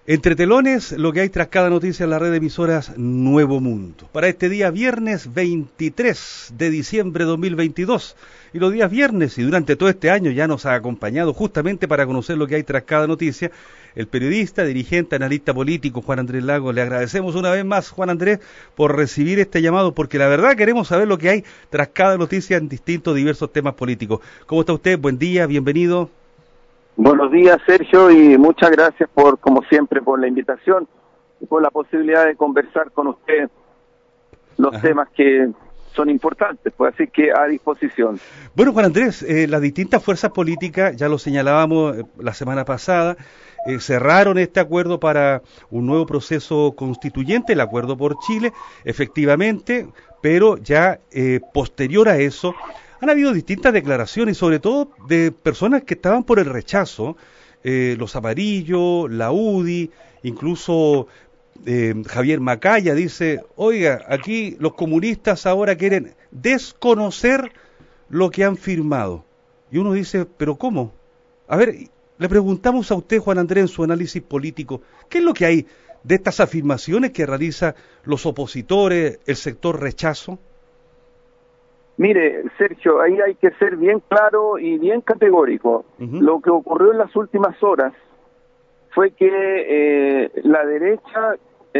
Entre telones, lo que hay tras cada noticia en la red de emisoras Nuevo Mundo. Para este día viernes 23 de diciembre de 2022. Y los días viernes y durante todo este año ya nos ha acompañado justamente para conocer lo que hay tras cada noticia el periodista, dirigente, analista político Juan Andrés Lagos. Le agradecemos una vez más, Juan Andrés, por recibir este llamado, porque la verdad queremos saber lo que hay tras cada noticia en distintos, diversos temas políticos. ¿Cómo está usted? Buen día, bienvenido. Buenos días, Sergio, y muchas gracias por, como siempre, por la invitación y por la posibilidad de conversar con usted los temas que son importantes, pues así que a disposición. Bueno, Juan Andrés, las distintas fuerzas políticas, ya lo señalábamos la semana pasada, cerraron este acuerdo para un nuevo proceso constituyente, el Acuerdo por Chile, efectivamente, pero ya posterior a eso, han habido distintas declaraciones, sobre todo de personas que estaban por el rechazo, los amarillos, la UDI, incluso Javier Macaya dice, oiga, aquí los comunistas ahora quieren desconocer lo que han firmado. Y uno dice, ¿pero cómo? A ver, le preguntamos a usted, Juan Andrés, en su análisis político, ¿qué es lo que hay de estas afirmaciones que realizan los opositores, el sector rechazo? Mire, Sergio, ahí hay que ser bien claro y bien categórico. Lo que ocurrió en las últimas horas fue que la derecha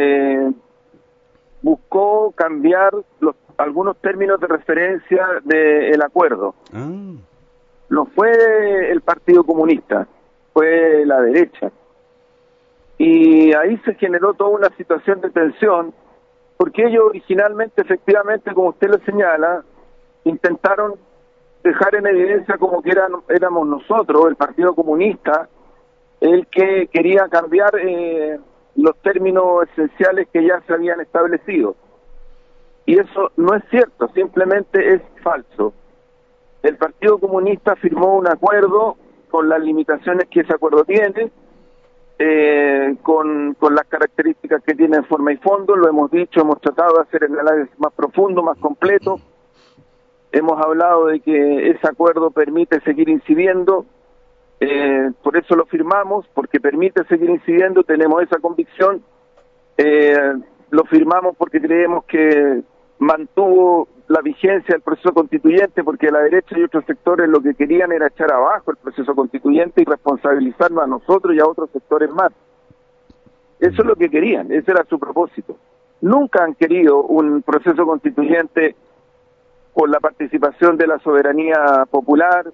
buscó cambiar algunos términos de referencia del acuerdo. No fue el Partido Comunista, fue la derecha. Y ahí se generó toda una situación de tensión, porque ellos originalmente, efectivamente, como usted lo señala, intentaron dejar en evidencia como que éramos nosotros, el Partido Comunista, el que quería cambiar los términos esenciales que ya se habían establecido. Y eso no es cierto, simplemente es falso. El Partido Comunista firmó un acuerdo con las limitaciones que ese acuerdo tiene, con las características que tiene en forma y fondo, lo hemos dicho, hemos tratado de hacer el análisis más profundo, más completo. Hemos hablado de que ese acuerdo permite seguir incidiendo, por eso lo firmamos, porque permite seguir incidiendo, tenemos esa convicción, lo firmamos porque creemos que mantuvo la vigencia del proceso constituyente, porque la derecha y otros sectores lo que querían era echar abajo el proceso constituyente y responsabilizarnos a nosotros y a otros sectores más. Eso es lo que querían, ese era su propósito. Nunca han querido un proceso constituyente con la participación de la soberanía popular,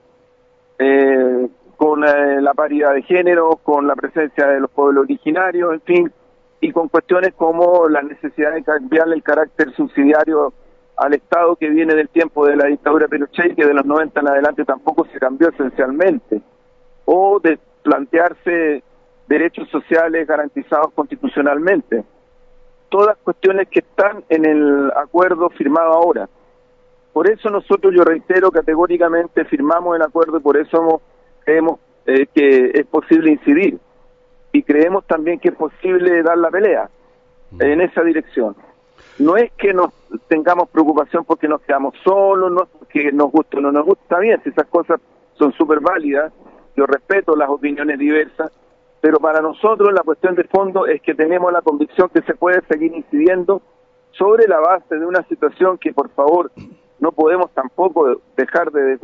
con la paridad de género, con la presencia de los pueblos originarios, en fin, y con cuestiones como la necesidad de cambiarle el carácter subsidiario al Estado que viene del tiempo de la dictadura Pinochet y que de los 90 en adelante tampoco se cambió esencialmente, o de plantearse derechos sociales garantizados constitucionalmente. Todas cuestiones que están en el acuerdo firmado ahora. Por eso nosotros, yo reitero categóricamente, firmamos el acuerdo y por eso creemos que es posible incidir. Y creemos también que es posible dar la pelea en esa dirección. No es que nos tengamos preocupación porque nos quedamos solos, no es porque nos gusta o no nos gusta, está bien, si esas cosas son súper válidas, yo respeto las opiniones diversas, pero para nosotros la cuestión de fondo es que tenemos la convicción que se puede seguir incidiendo sobre la base de una situación que, por favor, no podemos tampoco dejar de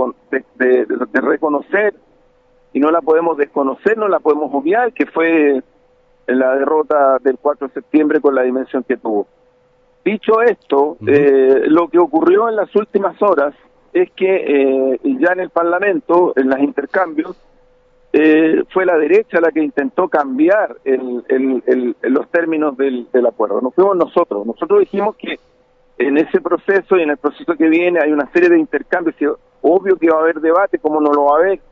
reconocer, y no la podemos desconocer, no la podemos obviar, que fue la derrota del 4 de septiembre con la dimensión que tuvo. Dicho esto, lo que ocurrió en las últimas horas es que ya en el Parlamento, en los intercambios, fue la derecha la que intentó cambiar los términos del acuerdo. No fuimos nosotros. Nosotros dijimos que en ese proceso y en el proceso que viene hay una serie de intercambios, y obvio que va a haber debate, como no lo va a haber.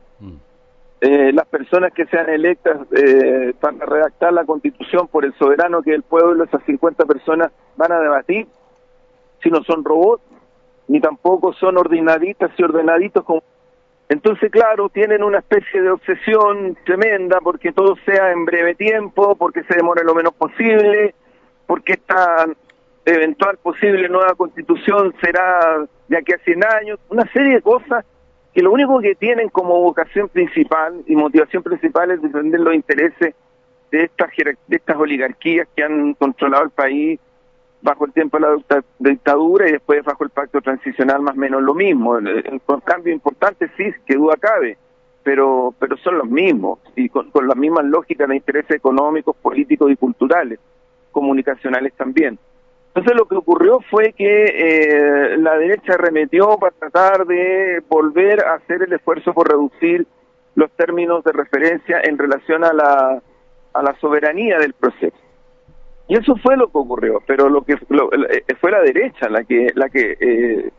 Las personas que sean electas para redactar la Constitución por el soberano que es el pueblo, esas 50 personas van a debatir si no son robots, ni tampoco son ordinaditas y ordenaditos. Entonces, claro, tienen una especie de obsesión tremenda porque todo sea en breve tiempo, porque se demore lo menos posible, porque esta eventual posible nueva Constitución será de aquí a 100 años, una serie de cosas que lo único que tienen como vocación principal y motivación principal es defender los intereses de estas oligarquías que han controlado el país bajo el tiempo de la dictadura y después bajo el pacto transicional más o menos lo mismo. Con cambios importantes sí, que duda cabe, pero son los mismos y con las mismas lógicas de intereses económicos, políticos y culturales, comunicacionales también. Entonces lo que ocurrió fue que la derecha arremetió para tratar de volver a hacer el esfuerzo por reducir los términos de referencia en relación a la soberanía del proceso. Y eso fue lo que ocurrió, pero fue la derecha la que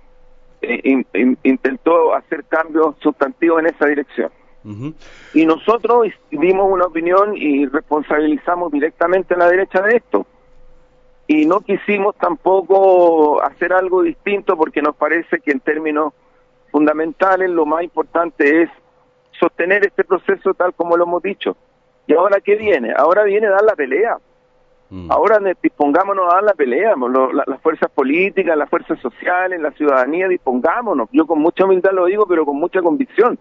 intentó hacer cambios sustantivos en esa dirección. Uh-huh. Y nosotros dimos una opinión y responsabilizamos directamente a la derecha de esto. Y no quisimos tampoco hacer algo distinto porque nos parece que en términos fundamentales lo más importante es sostener este proceso tal como lo hemos dicho. ¿Y ahora qué viene? Ahora viene dar la pelea. Ahora dispongámonos a dar la pelea, las fuerzas políticas, las fuerzas sociales, la ciudadanía, dispongámonos. Yo con mucha humildad lo digo, pero con mucha convicción.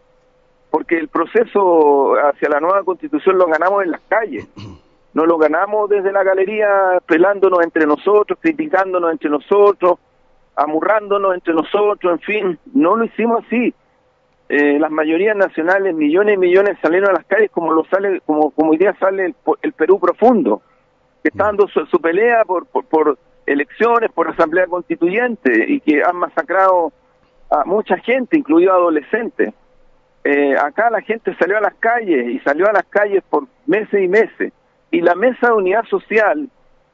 Porque el proceso hacia la nueva constitución lo ganamos en las calles. No lo ganamos desde la galería pelándonos entre nosotros, criticándonos entre nosotros, amurrándonos entre nosotros, en fin. No lo hicimos así. Las mayorías nacionales, millones y millones salieron a las calles como hoy día sale el Perú profundo, que está dando su pelea por elecciones, por asamblea constituyente, y que han masacrado a mucha gente, incluido adolescentes. Acá la gente salió a las calles por meses y meses, y la Mesa de Unidad Social,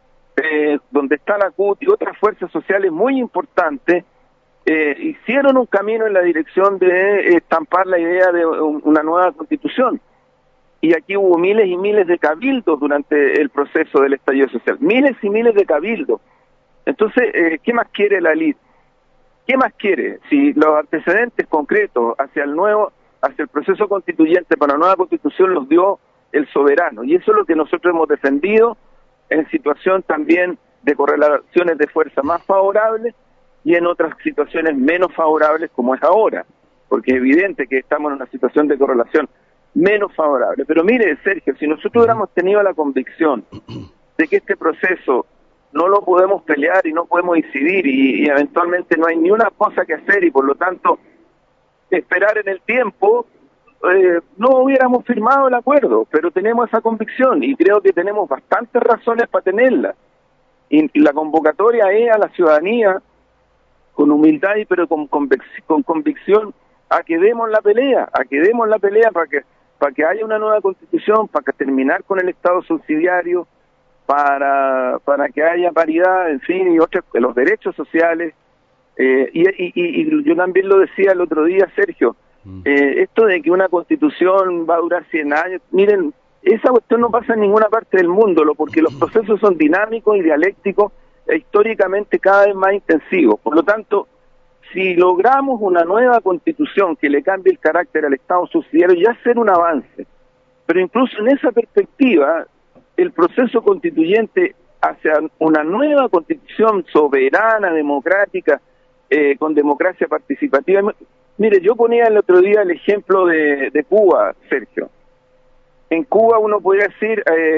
donde está la CUT y otras fuerzas sociales muy importantes, hicieron un camino en la dirección de estampar la idea de una nueva constitución. Y aquí hubo miles y miles de cabildos durante el proceso del estallido social. Miles y miles de cabildos. Entonces, ¿qué más quiere la élite? ¿Qué más quiere? Si los antecedentes concretos hacia el proceso constituyente para la nueva constitución los dio el soberano. Y eso es lo que nosotros hemos defendido en situación también de correlaciones de fuerza más favorables y en otras situaciones menos favorables como es ahora. Porque es evidente que estamos en una situación de correlación menos favorable. Pero mire, Sergio, si nosotros hubiéramos tenido la convicción de que este proceso no lo podemos pelear y no podemos incidir y eventualmente no hay ni una cosa que hacer y por lo tanto esperar en el tiempo, no hubiéramos firmado el acuerdo, pero tenemos esa convicción y creo que tenemos bastantes razones para tenerla. Y la convocatoria es a la ciudadanía con humildad pero con convicción a que demos la pelea para que haya una nueva constitución, para que terminar con el Estado subsidiario, para que haya paridad, en fin, y otros, los derechos sociales. Y yo también lo decía el otro día, Sergio, esto de que una constitución va a durar 100 años, miren, esa cuestión no pasa en ninguna parte del mundo, porque los procesos son dinámicos y dialécticos e históricamente cada vez más intensivos. Por lo tanto, si logramos una nueva constitución que le cambie el carácter al Estado subsidiario, ya será un avance. Pero incluso en esa perspectiva, el proceso constituyente hacia una nueva constitución soberana, democrática, con democracia participativa. Mire, yo ponía el otro día el ejemplo de Cuba, Sergio. En Cuba uno podría decir,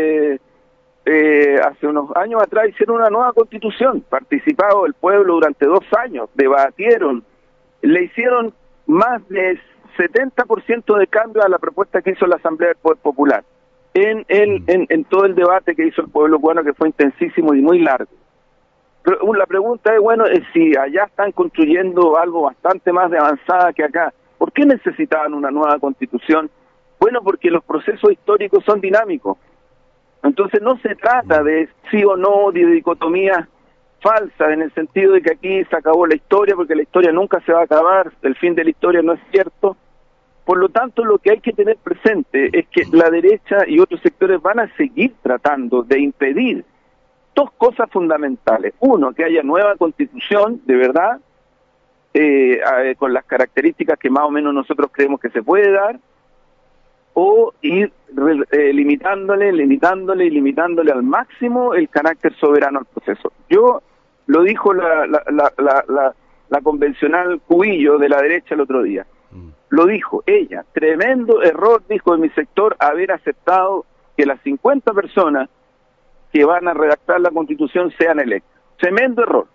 hace unos años atrás hicieron una nueva constitución, participado el pueblo durante 2 años, debatieron, le hicieron más de 70% de cambio a la propuesta que hizo la Asamblea del Poder Popular, en todo el debate que hizo el pueblo cubano, que fue intensísimo y muy largo. Pero la pregunta es, bueno, si allá están construyendo algo bastante más de avanzada que acá, ¿por qué necesitaban una nueva constitución? Bueno, porque los procesos históricos son dinámicos. Entonces no se trata de sí o no, de dicotomías falsas, en el sentido de que aquí se acabó la historia, porque la historia nunca se va a acabar, el fin de la historia no es cierto. Por lo tanto, lo que hay que tener presente es que la derecha y otros sectores van a seguir tratando de impedir 2 cosas fundamentales. Uno, que haya nueva constitución, de verdad, con las características que más o menos nosotros creemos que se puede dar, o ir limitándole al máximo el carácter soberano al proceso. Lo dijo la convencional Cubillo de la derecha el otro día. Lo dijo ella. Tremendo error, dijo, de mi sector haber aceptado que las 50 personas que van a redactar la Constitución sean electas. Tremendo error.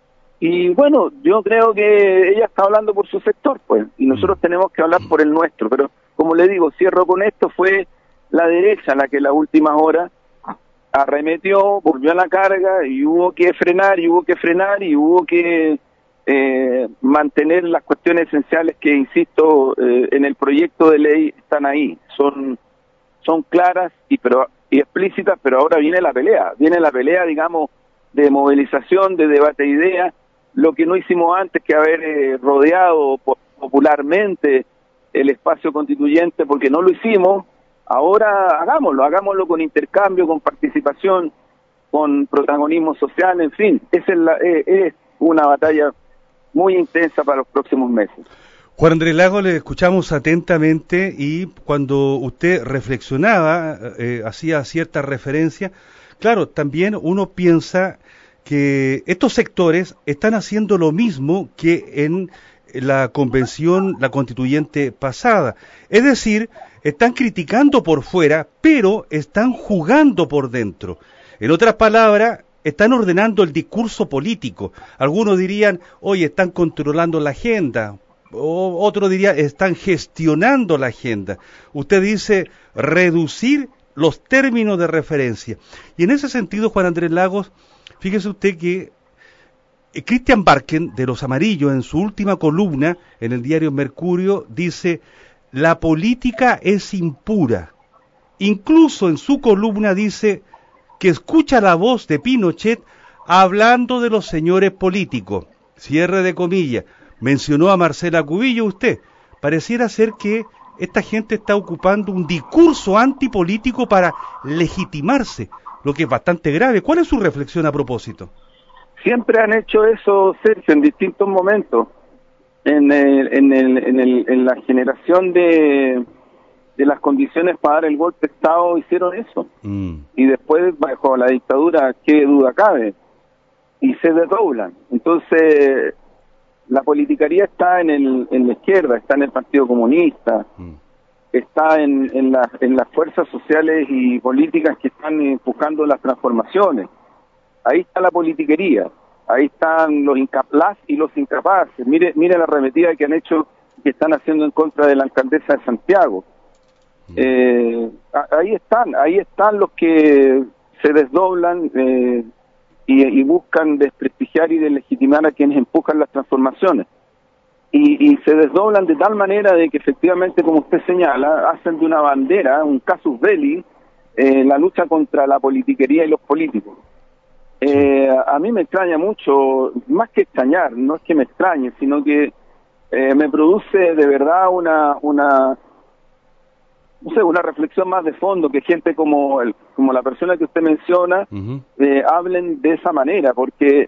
Y bueno, yo creo que ella está hablando por su sector, pues, y nosotros tenemos que hablar por el nuestro. Pero, como le digo, cierro con esto, fue la derecha la que en las últimas horas arremetió, volvió a la carga, y hubo que frenar, y hubo que mantener las cuestiones esenciales que, insisto, en el proyecto de ley están ahí, son claras y explícitas, pero ahora viene la pelea, digamos, de movilización, de debate de ideas, lo que no hicimos antes que haber rodeado popularmente el espacio constituyente, porque no lo hicimos. Ahora hagámoslo con intercambio, con participación, con protagonismo social, en fin, esa es una batalla muy intensa para los próximos meses. Juan Andrés Lagos, le escuchamos atentamente, y cuando usted reflexionaba, hacía cierta referencia, claro, también uno piensa que estos sectores están haciendo lo mismo que en la convención, la constituyente pasada, es decir, están criticando por fuera, pero están jugando por dentro. En otras palabras, están ordenando el discurso político. Algunos dirían, oye, están controlando la agenda. O otro diría, están gestionando la agenda. Usted dice, reducir los términos de referencia. Y en ese sentido, Juan Andrés Lagos, fíjese usted que Christian Barken, de Los Amarillos, en su última columna en el diario Mercurio, dice, la política es impura. Incluso en su columna dice que escucha la voz de Pinochet hablando de los señores políticos. Cierre de comillas. Mencionó a Marcela Cubillo usted. Pareciera ser que esta gente está ocupando un discurso antipolítico para legitimarse, lo que es bastante grave. ¿Cuál es su reflexión a propósito? Siempre han hecho eso, Sergio, en distintos momentos. En la generación de las condiciones para dar el golpe de Estado hicieron eso. Y después, bajo la dictadura, qué duda cabe, y se desdoblan. Entonces, la politicaría está en la izquierda, está en el Partido Comunista, está en las fuerzas sociales y políticas que están buscando las transformaciones. Ahí está la politiquería, ahí están las y los incapaces. Mire la arremetida que han hecho, que están haciendo en contra de la alcaldesa de Santiago. Ahí están los que se desdoblan y buscan desprestigiar y deslegitimar a quienes empujan las transformaciones. Y se desdoblan de tal manera de que efectivamente, como usted señala, hacen de una bandera, un casus belli, la lucha contra la politiquería y los políticos. A mí me extraña mucho, más que extrañar, no es que me extrañe, sino que me produce de verdad una reflexión más de fondo, que gente como la persona que usted menciona hablen de esa manera, porque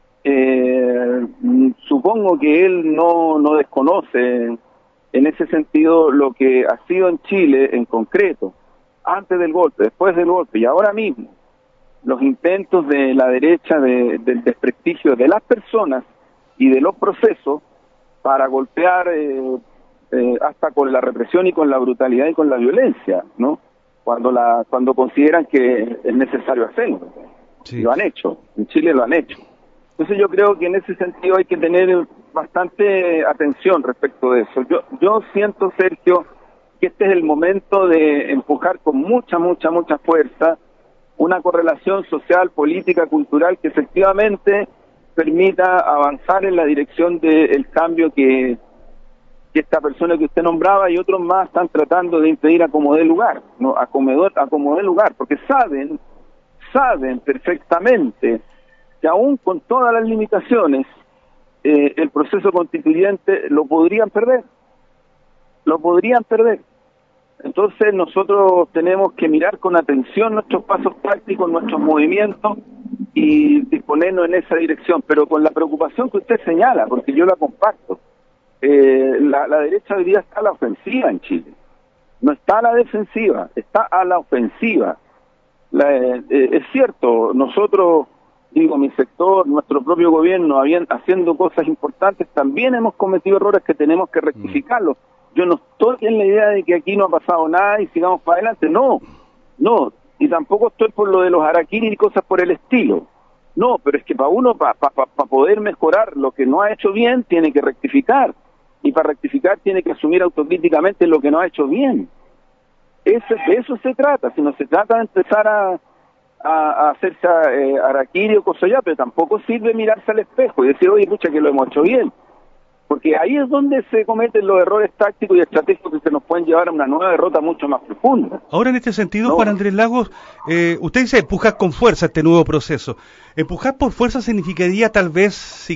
supongo que él no desconoce en ese sentido lo que ha sido en Chile en concreto, antes del golpe, después del golpe y ahora mismo, los intentos de la derecha del desprestigio de las personas y de los procesos para golpear hasta con la represión y con la brutalidad y con la violencia, ¿no? Cuando consideran que es necesario hacerlo. Sí. Lo han hecho, en Chile lo han hecho. Entonces yo creo que en ese sentido hay que tener bastante atención respecto de eso. Yo siento, Sergio, que este es el momento de empujar con mucha fuerza una correlación social, política, cultural que efectivamente permita avanzar en la dirección del cambio que esta persona que usted nombraba y otros más están tratando de impedir a como dé lugar, ¿no? A como dé lugar, porque saben perfectamente que aún con todas las limitaciones el proceso constituyente lo podrían perder. Entonces nosotros tenemos que mirar con atención nuestros pasos prácticos, nuestros movimientos y disponernos en esa dirección, pero con la preocupación que usted señala, porque yo la comparto. La derecha hoy día está a la ofensiva en Chile, no está a la defensiva, está a la ofensiva. Es cierto, nosotros, mi sector, nuestro propio gobierno, haciendo cosas importantes, también hemos cometido errores que tenemos que rectificarlos. Yo no estoy en la idea de que aquí no ha pasado nada y sigamos para adelante, no. No, y tampoco estoy por lo de los harakiri y cosas por el estilo. No, pero es que para uno, para poder mejorar lo que no ha hecho bien, tiene que rectificar. Y para rectificar tiene que asumir autocríticamente lo que no ha hecho bien. De eso se trata. Si no se trata de empezar a hacerse harakiri o cosas ya, pero tampoco sirve mirarse al espejo y decir, oye, pucha, que lo hemos hecho bien. Porque ahí es donde se cometen los errores tácticos y estratégicos que se nos pueden llevar a una nueva derrota mucho más profunda. Ahora, en este sentido, No. Juan Andrés Lagos, usted dice empujar con fuerza este nuevo proceso. Empujar por fuerza significaría tal vez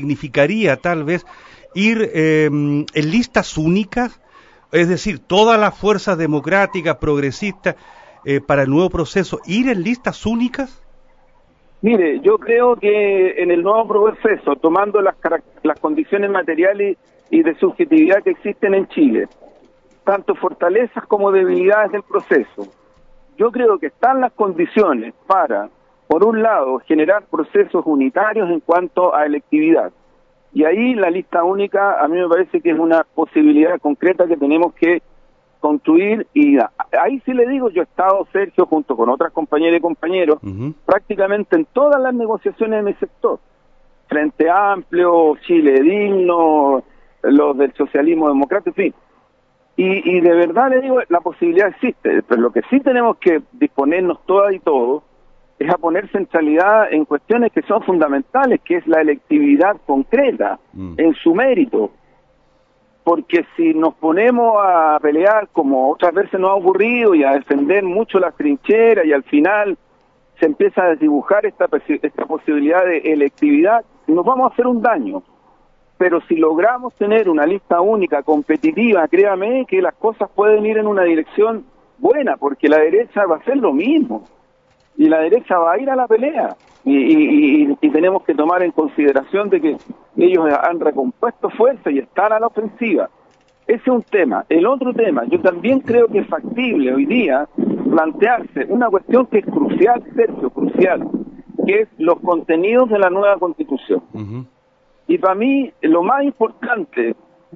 ir en listas únicas, es decir, todas las fuerzas democráticas, progresistas, para el nuevo proceso, ir en listas únicas. Mire, yo creo que en el nuevo proceso, tomando las condiciones materiales y de subjetividad que existen en Chile, tanto fortalezas como debilidades del proceso, yo creo que están las condiciones para, por un lado, generar procesos unitarios en cuanto a electividad. Y ahí la lista única a mí me parece que es una posibilidad concreta que tenemos que construir, y ahí sí le digo, yo he estado, Sergio, junto con otras compañeras y compañeros, prácticamente en todas las negociaciones de mi sector. Frente Amplio, Chile Digno, los del socialismo democrático, en fin. Y de verdad le digo, la posibilidad existe, pero lo que sí tenemos que disponernos todas y todos es a poner centralidad en cuestiones que son fundamentales, que es la electividad concreta, en su mérito. Porque si nos ponemos a pelear, como otras veces nos ha ocurrido, y a defender mucho las trincheras, y al final se empieza a desdibujar esta posibilidad de electividad, nos vamos a hacer un daño. Pero si logramos tener una lista única, competitiva, créame que las cosas pueden ir en una dirección buena, porque la derecha va a hacer lo mismo, y la derecha va a ir a la pelea, y tenemos que tomar en consideración de que ellos han recompuesto fuerza y están a la ofensiva. Ese es un tema. El otro tema, yo también creo que es factible hoy día plantearse una cuestión que es crucial, Sergio, crucial, que es los contenidos de la nueva Constitución. Y para mí lo más importante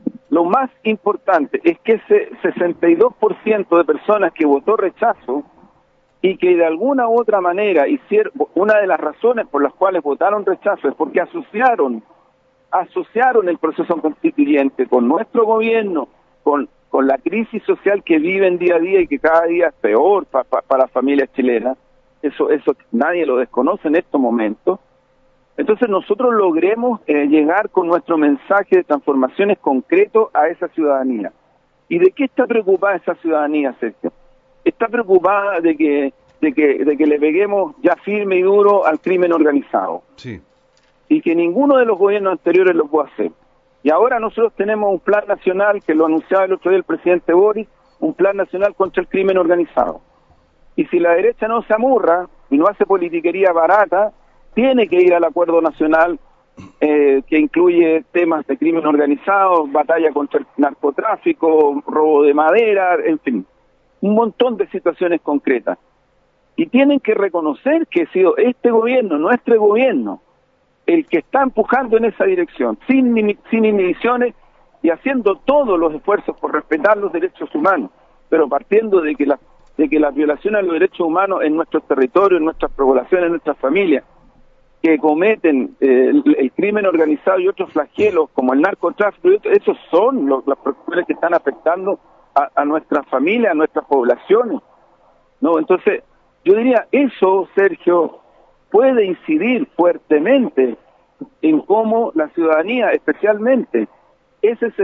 es que ese 62% de personas que votó rechazo y que de alguna u otra manera una de las razones por las cuales votaron rechazo es porque asociaron el proceso constituyente con nuestro gobierno, con la crisis social que viven día a día y que cada día es peor para las familias chilenas. Eso nadie lo desconoce en estos momentos. Entonces nosotros logremos llegar con nuestro mensaje de transformaciones concretos a esa ciudadanía. ¿Y de qué está preocupada esa ciudadanía, Sergio? Está preocupada de que le peguemos ya firme y duro al crimen organizado. Sí. Y que ninguno de los gobiernos anteriores lo puede hacer. Y ahora nosotros tenemos un plan nacional, que lo anunciaba el otro día el presidente Boric, un plan nacional contra el crimen organizado. Y si la derecha no se amurra y no hace politiquería barata, tiene que ir al acuerdo nacional que incluye temas de crimen organizado, batalla contra el narcotráfico, robo de madera, en fin, un montón de situaciones concretas. Y tienen que reconocer que ha sido este gobierno, nuestro gobierno, el que está empujando en esa dirección, sin inhibiciones y haciendo todos los esfuerzos por respetar los derechos humanos, pero partiendo de que las violaciones a los derechos humanos en nuestros territorios, en nuestras poblaciones, en nuestras familias, que cometen el crimen organizado y otros flagelos como el narcotráfico, esos son las preocupaciones que están afectando a nuestras familias, a nuestras poblaciones, ¿no? Entonces, yo diría, eso, Sergio, puede incidir fuertemente en cómo la ciudadanía, especialmente ese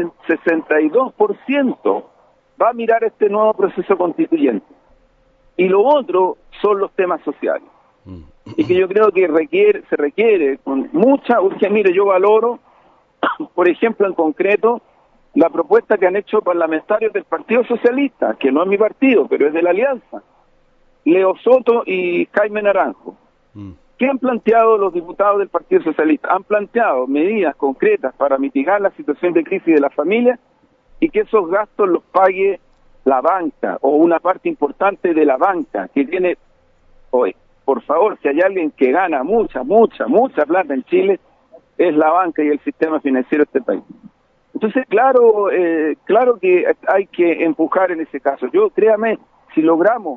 62%, va a mirar este nuevo proceso constituyente. Y lo otro son los temas sociales. Y que yo creo que se requiere con mucha urgencia. Mire, yo valoro, por ejemplo, en concreto, la propuesta que han hecho parlamentarios del Partido Socialista, que no es mi partido, pero es de la Alianza, Leo Soto y Jaime Naranjo. ¿Qué han planteado los diputados del Partido Socialista? Han planteado medidas concretas para mitigar la situación de crisis de las familias y que esos gastos los pague la banca o una parte importante de la banca que tiene hoy. Por favor, si hay alguien que gana mucha plata en Chile, es la banca y el sistema financiero de este país. Entonces, claro que hay que empujar en ese caso. Créame, si logramos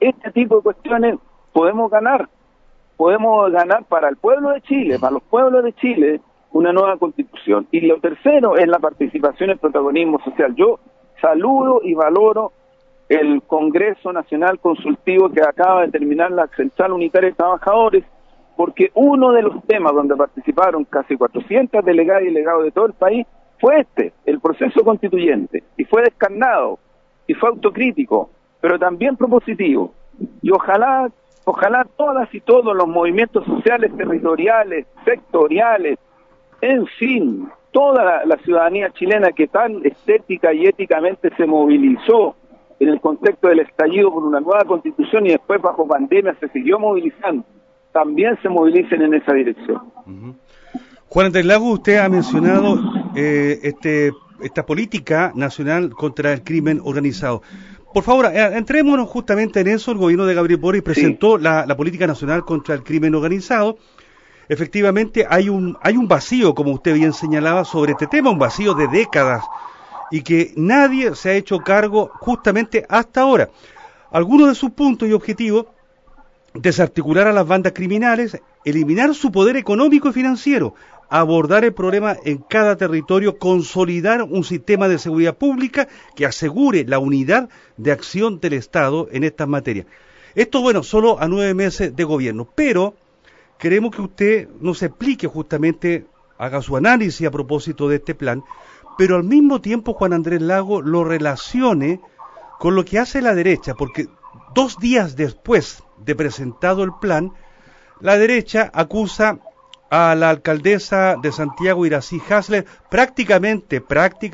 este tipo de cuestiones podemos ganar para el pueblo de Chile, para los pueblos de Chile, una nueva constitución. Y lo tercero es la participación y el protagonismo social. Yo saludo y valoro el Congreso Nacional Consultivo que acaba de terminar la Central Unitaria de Trabajadores, porque uno de los temas donde participaron casi 400 delegadas y delegados de todo el país fue el proceso constituyente, y fue descarnado, y fue autocrítico, pero también propositivo. Y ojalá todas y todos los movimientos sociales, territoriales, sectoriales, en fin, toda la ciudadanía chilena que tan estética y éticamente se movilizó en el contexto del estallido por una nueva constitución y después bajo pandemia se siguió movilizando, también se movilicen en esa dirección. Juan Andrés Lagos, usted ha mencionado esta política nacional contra el crimen organizado. Por favor, entrémonos justamente en eso. El gobierno de Gabriel Boric presentó la política nacional contra el crimen organizado. Efectivamente, hay un vacío, como usted bien señalaba, sobre este tema, un vacío de décadas, y que nadie se ha hecho cargo justamente hasta ahora. Algunos de sus puntos y objetivos: desarticular a las bandas criminales, eliminar su poder económico y financiero, abordar el problema en cada territorio, consolidar un sistema de seguridad pública que asegure la unidad de acción del Estado en estas materias. Esto, bueno, solo a 9 meses de gobierno, pero queremos que usted nos explique justamente, haga su análisis a propósito de este plan, pero al mismo tiempo, Juan Andrés Lagos, lo relacione con lo que hace la derecha, porque 2 días después de presentado el plan, la derecha acusa a la alcaldesa de Santiago, Iracy Hasler, prácticamente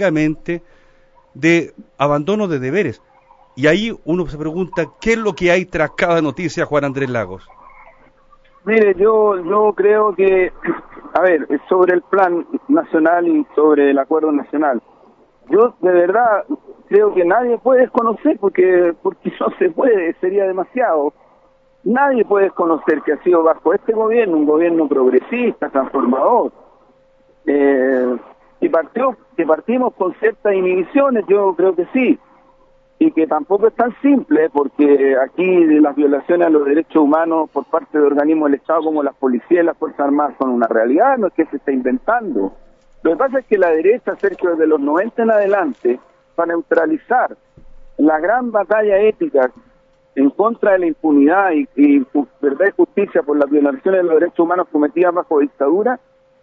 de abandono de deberes. Y ahí uno se pregunta, ¿qué es lo que hay tras cada noticia, Juan Andrés Lagos? Mire, yo creo que, sobre el plan nacional y sobre el acuerdo nacional, yo de verdad creo que nadie puede desconocer, porque no se puede, sería demasiado. Nadie puede desconocer que ha sido bajo este gobierno, un gobierno progresista, transformador, que partimos con ciertas inhibiciones, yo creo que sí, y que tampoco es tan simple, porque aquí las violaciones a los derechos humanos por parte de organismos del Estado como las policías y las Fuerzas Armadas son una realidad, no es que se esté inventando. Lo que pasa es que la derecha, Sergio, desde los 90 en adelante, para neutralizar la gran batalla ética en contra de la impunidad y verdad y justicia por las violaciones de los derechos humanos cometidas bajo dictadura,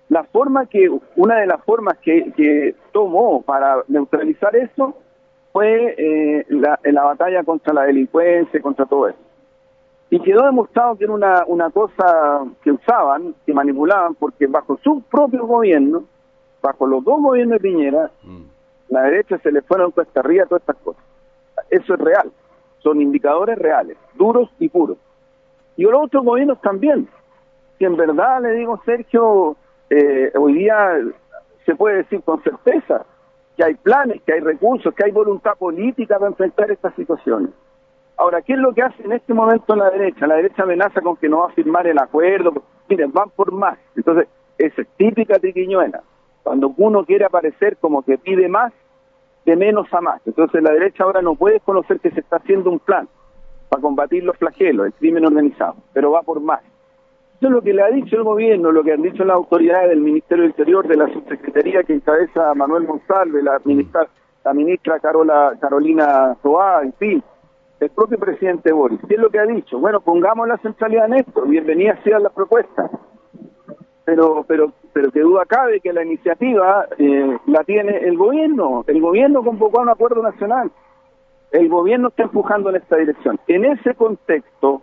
una de las formas que tomó para neutralizar eso fue la batalla contra la delincuencia, contra todo eso. Y quedó demostrado que era una cosa que usaban, que manipulaban, porque bajo su propio gobierno, bajo los 2 gobiernos de Piñera, la derecha se le fueron cuesta arriba todas estas cosas. Eso es real. Son indicadores reales, duros y puros. Y los otros gobiernos también, que en verdad, le digo, Sergio, hoy día se puede decir con certeza que hay planes, que hay recursos, que hay voluntad política para enfrentar estas situaciones. Ahora, ¿qué es lo que hace en este momento la derecha? La derecha amenaza con que no va a firmar el acuerdo. Miren, van por más. Entonces, esa es típica triquiñuela. Cuando uno quiere aparecer como que pide más, de menos a más. Entonces la derecha ahora no puede desconocer que se está haciendo un plan para combatir los flagelos, el crimen organizado, pero va por más. Eso es lo que le ha dicho el gobierno, lo que han dicho las autoridades del Ministerio del Interior, de la subsecretaría que encabeza Manuel Monsalve, la ministra Carolina Toá, en fin, el propio presidente Boric. ¿Qué es lo que ha dicho? Bueno, pongamos la centralidad en esto, bienvenidas sean las propuestas. Pero que duda cabe que la iniciativa la tiene el gobierno. El gobierno convocó a un acuerdo nacional. El gobierno está empujando en esta dirección. En ese contexto,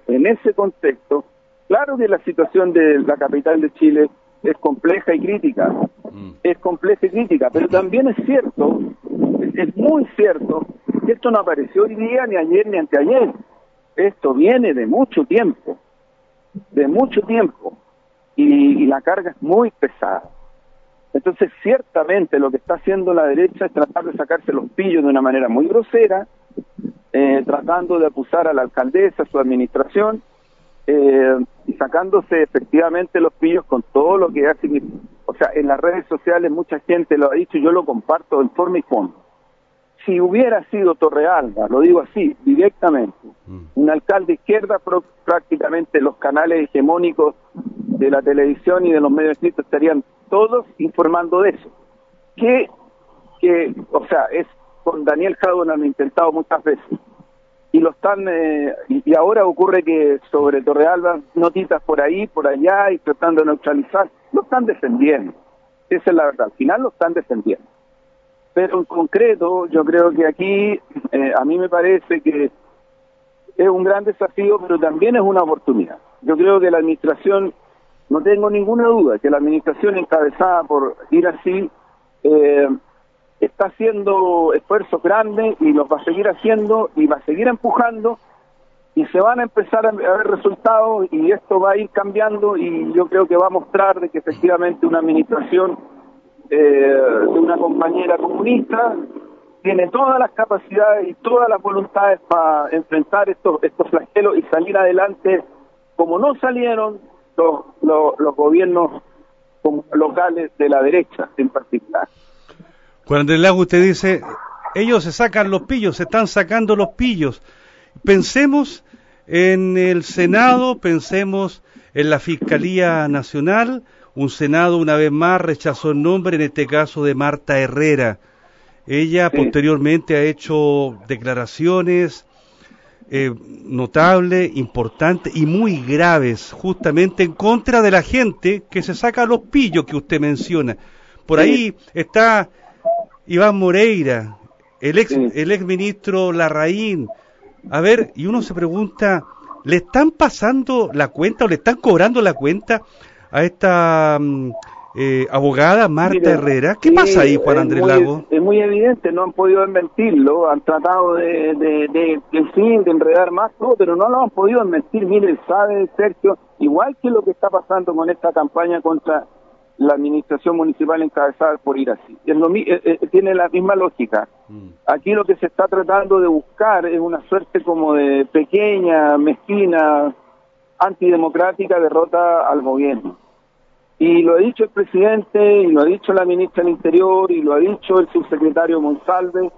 claro que la situación de la capital de Chile es compleja y crítica. Pero también es cierto, es muy cierto, que esto no apareció hoy día, ni ayer, ni anteayer. Esto viene de mucho tiempo. Y la carga es muy pesada. Entonces, ciertamente lo que está haciendo la derecha es tratar de sacarse los pillos de una manera muy grosera, tratando de acusar a la alcaldesa, a su administración, y sacándose efectivamente los pillos con todo lo que hace. O sea, en las redes sociales mucha gente lo ha dicho y yo lo comparto en forma y fondo. si hubiera sido Torrealba, lo digo así, directamente, un alcalde izquierda, prácticamente los canales hegemónicos de la televisión y de los medios escritos estarían todos informando de eso. O sea, es con Daniel Jadue lo han intentado muchas veces. Y lo están, y ahora ocurre que sobre Torrealba, notitas por ahí, por allá, y tratando de neutralizar, lo están defendiendo. Esa es la verdad, al final lo están defendiendo. Pero en concreto, yo creo que aquí, a mí me parece que es un gran desafío, pero también es una oportunidad. Yo creo que la administración, no tengo ninguna duda, que la administración encabezada por Iracy está haciendo esfuerzos grandes y los va a seguir haciendo y va a seguir empujando y se van a empezar a ver resultados y esto va a ir cambiando y yo creo que va a mostrar de que efectivamente una administración de una compañera comunista tiene todas las capacidades y todas las voluntades para enfrentar estos flagelos y salir adelante como no salieron los gobiernos locales de la derecha en particular. Juan Andrés Lago, usted dice, ellos se sacan los pillos, se están sacando los pillos. Pensemos en el Senado, pensemos en la Fiscalía Nacional. Un Senado, una vez más, rechazó el nombre, en este caso de Marta Herrera. Ella posteriormente ha hecho declaraciones notables, importantes y muy graves, justamente en contra de la gente que se saca los pillos que usted menciona. Por ahí está Iván Moreira, el ex ministro Larraín. A ver, y uno se pregunta, ¿le están pasando la cuenta o le están cobrando la cuenta a esta abogada Marta Herrera? ¿Qué pasa ahí, Juan Andrés Lago? Es muy evidente, no han podido desmentirlo, han tratado de enredar más todo, pero no lo han podido desmentir. Mire, sabe, Sergio, igual que lo que está pasando con esta campaña contra la administración municipal encabezada por Iracy. Tiene la misma lógica. Aquí lo que se está tratando de buscar es una suerte como de pequeña, mezquina, antidemocrática derrota al gobierno. Y lo ha dicho el presidente, y lo ha dicho la ministra del Interior, y lo ha dicho el subsecretario Monsalve,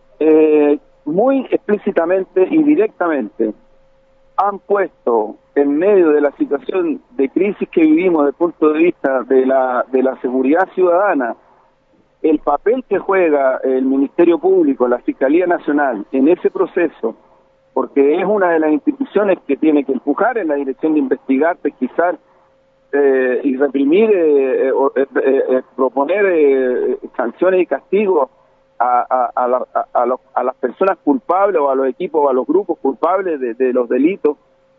muy explícitamente y directamente. Han puesto en medio de la situación de crisis que vivimos desde el punto de vista de la seguridad ciudadana, el papel que juega el Ministerio Público, la Fiscalía Nacional en ese proceso, porque es una de las instituciones que tiene que empujar en la dirección de investigar, pesquisar y reprimir, proponer sanciones y castigos a las personas culpables o a los equipos o a los grupos culpables de los delitos.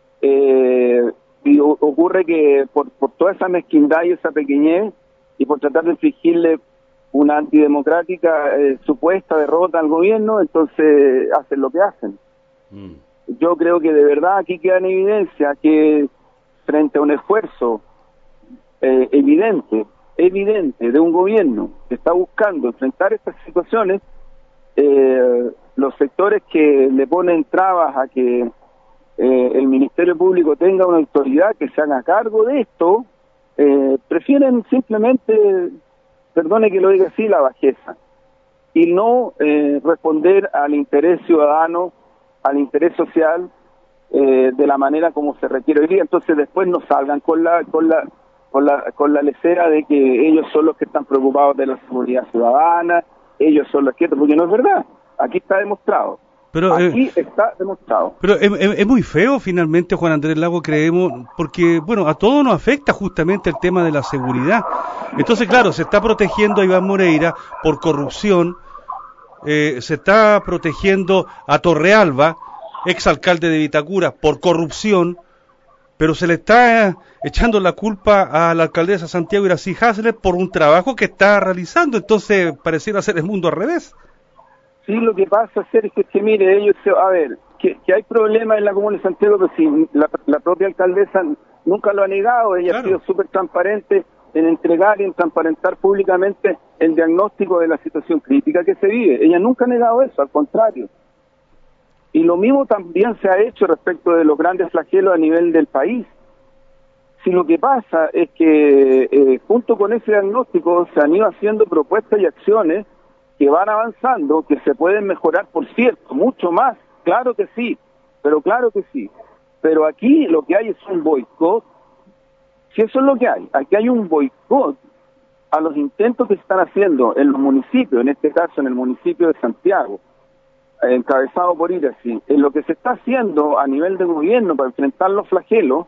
Y ocurre que por toda esa mezquindad y esa pequeñez y por tratar de infligirle una antidemocrática supuesta derrota al gobierno, entonces hacen lo que hacen. Yo creo que de verdad aquí queda en evidencia que frente a un esfuerzo evidente de un gobierno que está buscando enfrentar estas situaciones, los sectores que le ponen trabas a que el Ministerio Público tenga una autoridad que se haga cargo de esto, prefieren simplemente, perdone que lo diga así, la bajeza, y no responder al interés ciudadano, al interés social, de la manera como se requiere hoy día. Entonces después no salgan con la lecera de que ellos son los que están preocupados de la seguridad ciudadana, ellos son los que... porque no es verdad, aquí está demostrado. Pero, aquí está demostrado. Pero es muy feo finalmente, Juan Andrés Lago, creemos, porque, bueno, a todos nos afecta justamente el tema de la seguridad. Entonces, claro, se está protegiendo a Iván Moreira por corrupción, se está protegiendo a Torrealba, exalcalde de Vitacura, por corrupción, pero se le está echando la culpa a la alcaldesa Santiago Iracy Hasler por un trabajo que está realizando. Entonces, pareciera ser el mundo al revés. Sí, lo que pasa, Sergio, es que mire, ellos, a ver, que hay problemas en la comuna de Santiago, pero si la propia alcaldesa nunca lo ha negado, ella ha sido súper transparente en entregar y en transparentar públicamente el diagnóstico de la situación crítica que se vive. Ella nunca ha negado eso, al contrario. Y lo mismo también se ha hecho respecto de los grandes flagelos a nivel del país. Si lo que pasa es que junto con ese diagnóstico se han ido haciendo propuestas y acciones que van avanzando, que se pueden mejorar, por cierto, mucho más, claro que sí, pero aquí lo que hay es un boicot. Si eso es lo que hay, aquí hay un boicot a los intentos que se están haciendo en los municipios, en este caso en el municipio de Santiago, encabezado por Iracy, en lo que se está haciendo a nivel de gobierno para enfrentar los flagelos,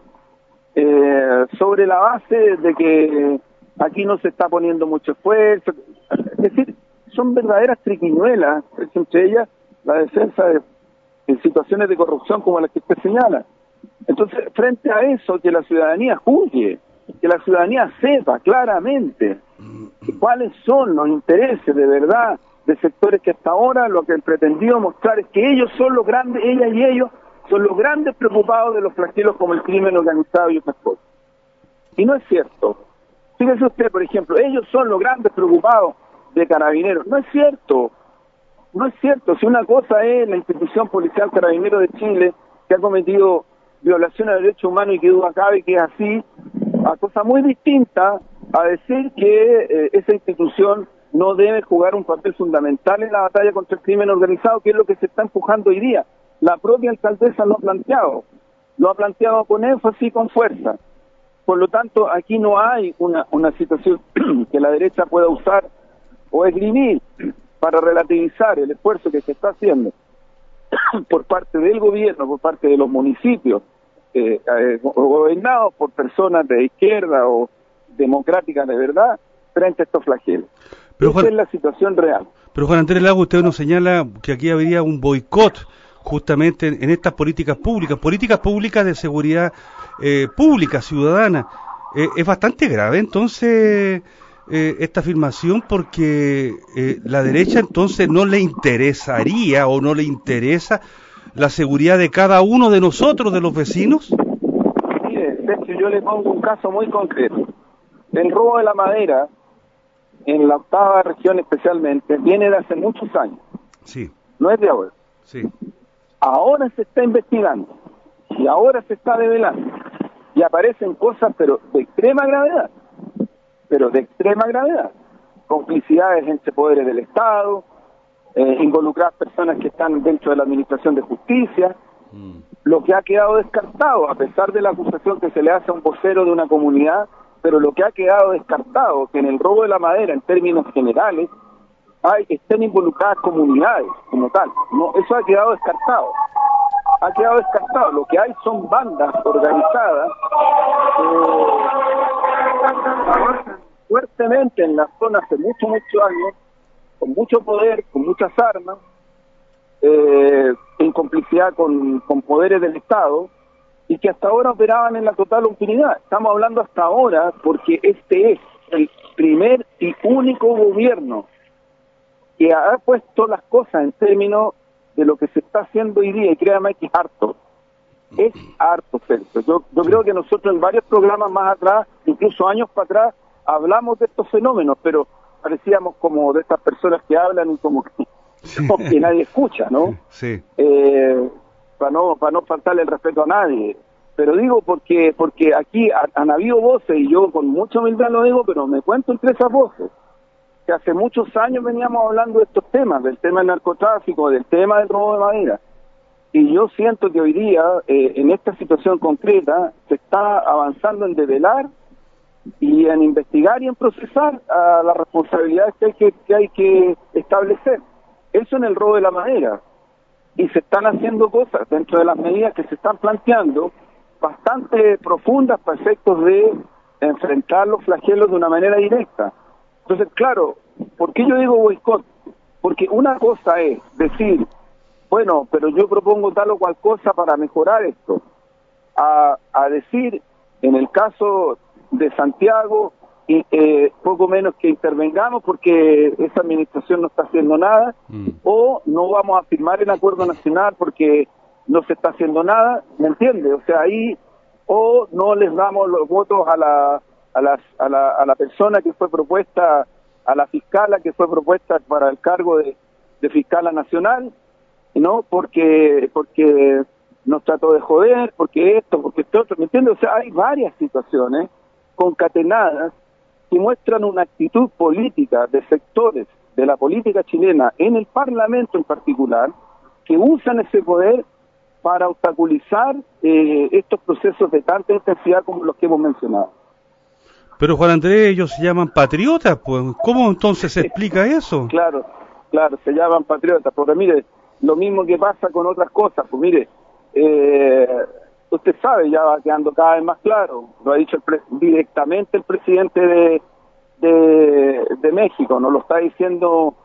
sobre la base de que aquí no se está poniendo mucho esfuerzo. Es decir, son verdaderas triquiñuelas, entre ellas la defensa en situaciones de corrupción como las que usted señala. Entonces, frente a eso, que la ciudadanía juzgue, que la ciudadanía sepa claramente cuáles son los intereses de verdad de sectores que hasta ahora lo que han pretendido mostrar es que ellos son los grandes, ellas y ellos son los grandes preocupados de los flagelos como el crimen organizado y otras cosas. Y no es cierto. Fíjese usted, por ejemplo, ellos son los grandes preocupados de Carabineros. No es cierto. No es cierto. Si una cosa es la institución policial Carabineros de Chile, que ha cometido violaciones de derechos humanos y que duda cabe que es así, a cosa muy distinta a decir que esa institución no debe jugar un papel fundamental en la batalla contra el crimen organizado, que es lo que se está empujando hoy día. La propia alcaldesa lo ha planteado con énfasis y con fuerza. Por lo tanto, aquí no hay una situación que la derecha pueda usar o esgrimir para relativizar el esfuerzo que se está haciendo por parte del gobierno, por parte de los municipios, gobernados por personas de izquierda o democráticas de verdad, frente a estos flagelos. Pero esa es la situación real. Pero Juan Andrés Lago, usted nos señala que aquí habría un boicot justamente en estas políticas públicas de seguridad pública, ciudadana. Es bastante grave entonces esta afirmación, porque la derecha entonces no le interesaría o no le interesa la seguridad de cada uno de nosotros, de los vecinos. Mire, de hecho yo le pongo un caso muy concreto. El robo de la madera en la 8ª región especialmente viene de hace muchos años. Sí. No es de ahora. Sí. Ahora se está investigando y ahora se está develando y aparecen cosas pero de extrema gravedad, complicidades entre poderes del Estado, involucradas personas que están dentro de la administración de justicia, lo que ha quedado descartado, a pesar de la acusación que se le hace a un vocero de una comunidad, pero lo que ha quedado descartado, que en el robo de la madera, en términos generales, estén involucradas comunidades como tal. No, eso ha quedado descartado. Lo que hay son bandas organizadas trabajan fuertemente en la zona hace muchos años, con mucho poder, con muchas armas, en complicidad con poderes del Estado, y que hasta ahora operaban en la total impunidad. Estamos hablando hasta ahora porque este es el primer y único gobierno que ha puesto las cosas en términos de lo que se está haciendo hoy día, y créame que es harto, Sergio. Yo creo que nosotros en varios programas más atrás, incluso años para atrás, hablamos de estos fenómenos, pero parecíamos como de estas personas que hablan y como que nadie escucha, ¿no? Sí. Para no faltarle el respeto a nadie. Pero digo porque aquí han habido voces, y yo con mucha humildad lo digo, pero me cuento entre esas voces, que hace muchos años veníamos hablando de estos temas, del tema del narcotráfico, del tema del robo de madera. Y yo siento que hoy día, en esta situación concreta, se está avanzando en develar y en investigar y en procesar a las responsabilidades que hay que establecer. Eso en el robo de la madera. Y se están haciendo cosas dentro de las medidas que se están planteando, bastante profundas para efectos de enfrentar los flagelos de una manera directa. Entonces, claro, ¿por qué yo digo boicot? Porque una cosa es decir, bueno, pero yo propongo tal o cual cosa para mejorar esto, a decir, en el caso de Santiago, poco menos que intervengamos porque esa administración no está haciendo nada, o no vamos a firmar el acuerdo nacional porque no se está haciendo nada, ¿me entiende? O sea, ahí, o no les damos los votos a la persona que fue propuesta, a la fiscala que fue propuesta para el cargo de fiscala nacional, ¿no? Porque nos trató de joder, porque esto, porque esto otro, ¿me entiende? O sea, hay varias situaciones concatenadas que muestran una actitud política de sectores de la política chilena, en el Parlamento en particular, que usan ese poder para obstaculizar estos procesos de tanta intensidad como los que hemos mencionado. Pero Juan Andrés, ellos se llaman patriotas, pues ¿cómo entonces se explica eso? Claro, se llaman patriotas, porque mire, lo mismo que pasa con otras cosas, pues mire, usted sabe, ya va quedando cada vez más claro, lo ha dicho directamente el presidente de México, no lo está diciendo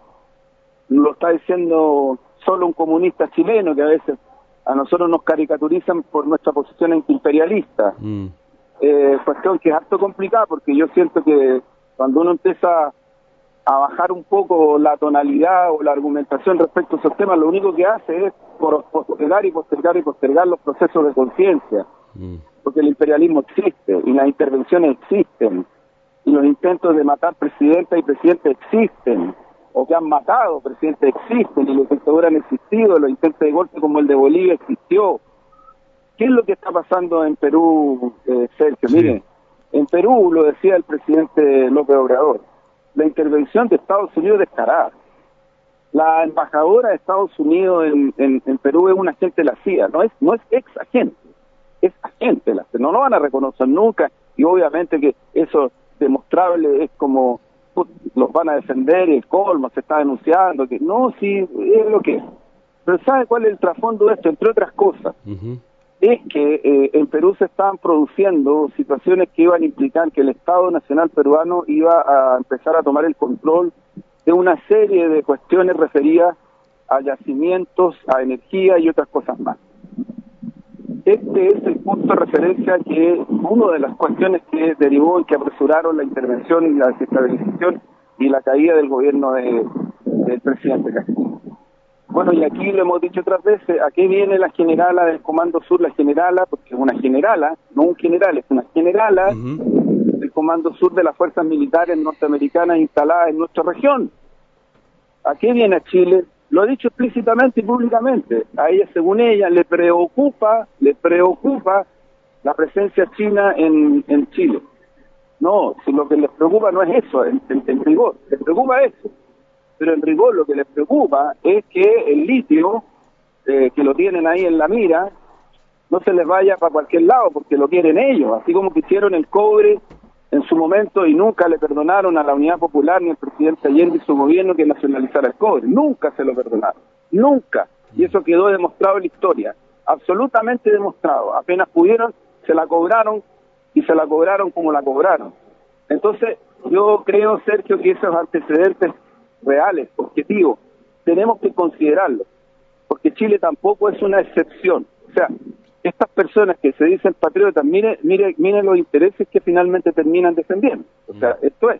solo un comunista chileno, que a veces a nosotros nos caricaturizan por nuestra posición antiimperialista. Cuestión que es harto complicada, porque yo siento que cuando uno empieza a bajar un poco la tonalidad o la argumentación respecto a esos temas, lo único que hace es postergar los procesos de conciencia, porque el imperialismo existe y las intervenciones existen y los intentos de matar presidentas y presidentes existen, o que han matado presidentes existen, y los dictaduras han existido, los intentos de golpe como el de Bolivia existió. ¿Qué es lo que está pasando en Perú, Sergio? Sí. Mire, en Perú, lo decía el presidente López Obrador, la intervención de Estados Unidos es descarada. La embajadora de Estados Unidos en Perú es un agente de la CIA, no es ex agente, es agente de la CIA, no lo van a reconocer nunca, y obviamente que eso demostrable es como los van a defender, el colmo, se está denunciando, que no, sí, es lo que es. Pero ¿sabe cuál es el trasfondo de esto? Entre otras cosas, es que en Perú se estaban produciendo situaciones que iban a implicar que el Estado Nacional peruano iba a empezar a tomar el control de una serie de cuestiones referidas a yacimientos, a energía y otras cosas más. Este es el punto de referencia que una de las cuestiones que derivó y que apresuraron la intervención y la desestabilización y la caída del gobierno del presidente Castillo. Bueno, y aquí lo hemos dicho otras veces, ¿a qué viene la generala del Comando Sur? La generala, porque es una generala, no un general, es una generala del Comando Sur de las fuerzas militares norteamericanas instaladas en nuestra región. ¿A qué viene a Chile? Lo ha dicho explícitamente y públicamente. A ella, según ella, le preocupa la presencia china en Chile. No, si lo que les preocupa no es eso, en rigor, les preocupa eso. Pero en rigor lo que les preocupa es que el litio, que lo tienen ahí en la mira, no se les vaya para cualquier lado, porque lo quieren ellos, así como que hicieron el cobre en su momento y nunca le perdonaron a la Unidad Popular ni al presidente Allende y su gobierno que nacionalizara el cobre, nunca se lo perdonaron, nunca, y eso quedó demostrado en la historia, absolutamente demostrado, apenas pudieron, se la cobraron y se la cobraron como la cobraron. Entonces, yo creo, Sergio, que esos antecedentes reales, objetivos, tenemos que considerarlos, porque Chile tampoco es una excepción, o sea, estas personas que se dicen patriotas, miren los intereses que finalmente terminan defendiendo. O sea, esto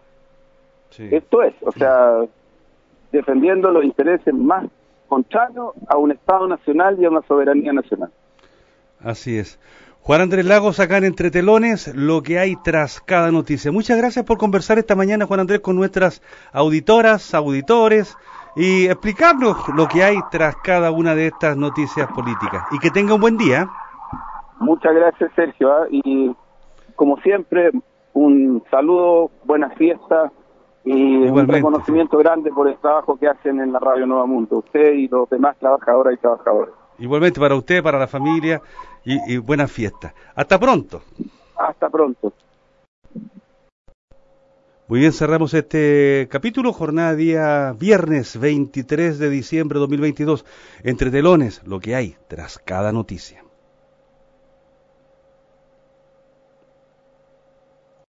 es, o sea, defendiendo los intereses más contrarios a un Estado nacional y a una soberanía nacional. Así es. Juan Andrés Lagos, acá en Entre Telones, lo que hay tras cada noticia. Muchas gracias por conversar esta mañana, Juan Andrés, con nuestras auditoras, auditores, y explicarnos lo que hay tras cada una de estas noticias políticas. Y que tenga un buen día. Muchas gracias, Sergio, y como siempre, un saludo, buenas fiestas y igualmente, un reconocimiento grande por el trabajo que hacen en la Radio Nuevo Mundo, usted y los demás trabajadoras y trabajadores. Igualmente para usted, para la familia y buenas fiestas. Hasta pronto. Hasta pronto. Muy bien, cerramos este capítulo, jornada día viernes 23 de diciembre de 2022. Entre Telones, lo que hay tras cada noticia.